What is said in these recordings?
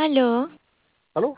Aló, ¿Aló?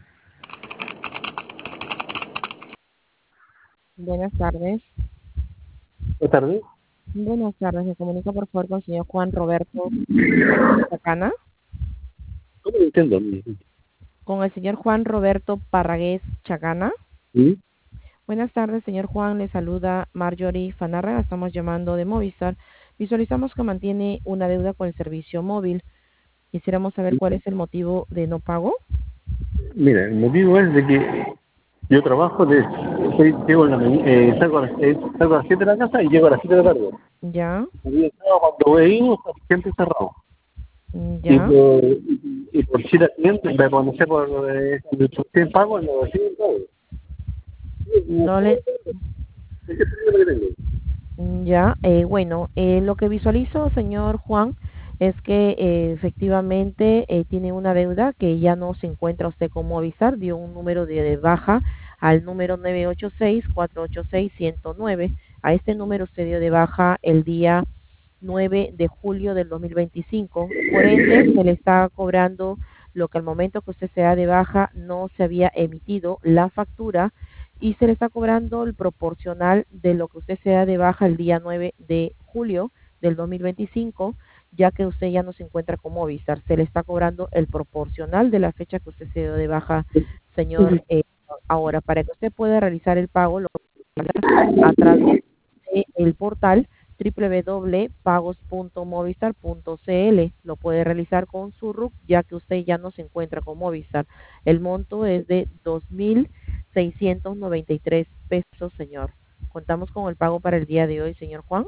Buenas tardes. Buenas tardes. Buenas tardes. Me comunico por favor con el señor Juan Roberto Chacana. ¿Cómo lo entiendo? Con el señor Juan Roberto Parragués Chacana. ¿Sí? Buenas tardes, señor Juan. Le saluda Marjorie Fanarra. Estamos llamando de Movistar. Visualizamos que mantiene una deuda con el servicio móvil. Quisiéramos saber cuál es el motivo de no pago. Mira, el motivo es de que yo trabajo, llego en salgo a las 7 de la casa y llego a las 7 de la tarde. Ya, Y el sábado cuando voy ahí, está siempre cerrado. Y ya. por si la cliente, no sé, por qué pago, no recibo el pago. No le, Ese es el problema que tengo. Ya, bueno, lo que visualizo, señor Juan, es que efectivamente tiene una deuda que ya no se encuentra usted con Movistar, dio un número de baja al número 986-486-109. A este número usted dio de baja el día 9 de julio del 2025. Por ende, se le está cobrando lo que al momento que usted se da de baja no se había emitido la factura y se le está cobrando el proporcional de lo que usted se da de baja el día 9 de julio del 2025, ya que usted ya no se encuentra con Movistar. Se le está cobrando el proporcional de la fecha que usted se dio de baja, señor. Ahora, para que usted pueda realizar el pago, lo a través del portal www.pagos.movistar.cl. Lo puede realizar con su RUC, ya que usted ya no se encuentra con Movistar. El monto es de 2.693 pesos, señor. Contamos con el pago para el día de hoy, señor Juan.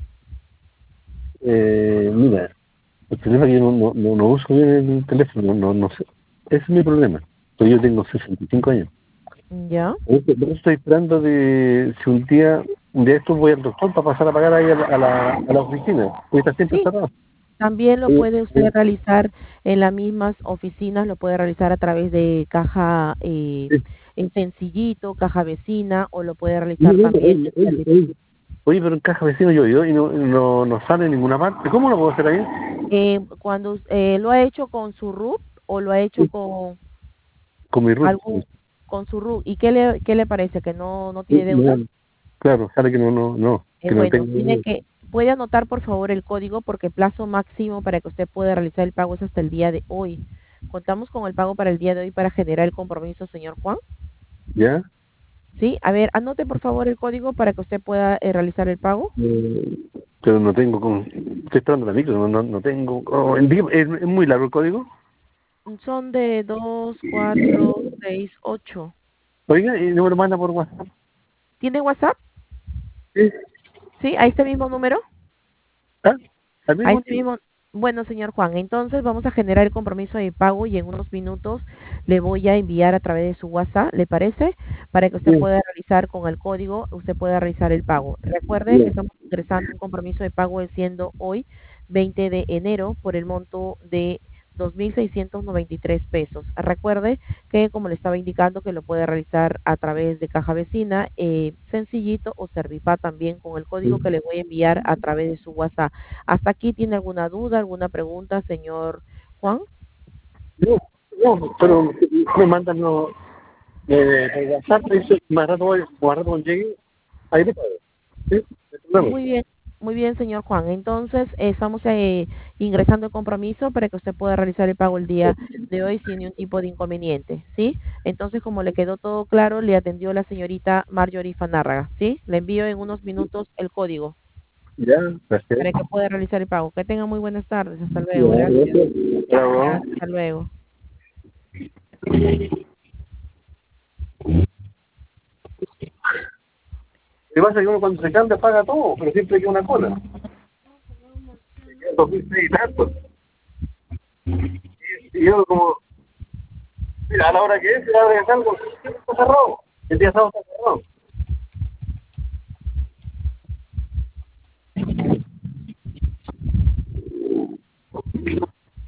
Mira, el problema es que yo no uso bien el teléfono, no sé. Ese es mi problema. Pues yo tengo 65 años. Ya. Por eso estoy esperando de si un día de estos voy al doctor para pasar a pagar ahí a la oficina. Porque está siempre Sí, cerrado. también lo Sí, puede usted sí, realizar en las mismas oficinas, lo puede realizar a través de caja sí. en sencillito, caja vecina, o lo puede realizar No, también oye, pero en caja vecino yo y no sale en ninguna parte. ¿Cómo lo puedo hacer ahí? cuando lo ha hecho con su RUT o lo ha hecho Sí, con con mi root. algún con su RUT. ¿Y qué le parece? ¿Que no tiene Sí, deuda? claro, sale que que no Bueno, tengo. puede anotar por favor el código porque el plazo máximo para que usted pueda realizar el pago es hasta el día de hoy. Contamos con el pago para el día de hoy para generar el compromiso, señor Juan. ¿Ya? Sí, a ver, anote por favor el código para que usted pueda realizar el pago. Eh, pero no tengo estoy esperando la micro, no tengo. ¿Es muy largo el código? Son de 2468. Oiga, y no me lo manda por WhatsApp. ¿Tiene WhatsApp? Sí. Sí, a este mismo número. ¿Ah? ¿Al A mismo? este mismo. Bueno, señor Juan, entonces vamos a generar el compromiso de pago y en unos minutos le voy a enviar a través de su WhatsApp, ¿le parece? Para que usted Bien, pueda realizar con el código, usted pueda realizar el pago. Recuerde que bien. estamos ingresando un compromiso de pago siendo hoy 20 de enero por el monto de 2.693 pesos. Recuerde que, como le estaba indicando, que lo puede realizar a través de Caja Vecina, sencillito o Servipá también con el código que le voy a enviar a través de su WhatsApp. ¿Hasta aquí tiene alguna duda, alguna pregunta, señor Juan? No, no, pero me mandan por WhatsApp, dice, más rato cuando llegue, ahí le pago. Sí, no hay problema. Muy bien, señor Juan. Entonces, estamos ingresando el compromiso para que usted pueda realizar el pago el día de hoy sin ningún tipo de inconveniente, ¿sí? Entonces, como le quedó todo claro, le atendió la señorita Marjorie Fanárraga, ¿sí? Le envío en unos minutos el código Ya, gracias. para que pueda realizar el pago. Que tenga muy buenas tardes. Hasta luego. Ya, Gracias. gracias. Bravo. Gracias. Hasta luego. Lo que pasa es que uno cuando se cambia paga todo, pero siempre queda una cola. 2006 y tanto. Y yo como, mira, a la hora que es, a la hora que salgo, siempre está cerrado. El día sábado está cerrado.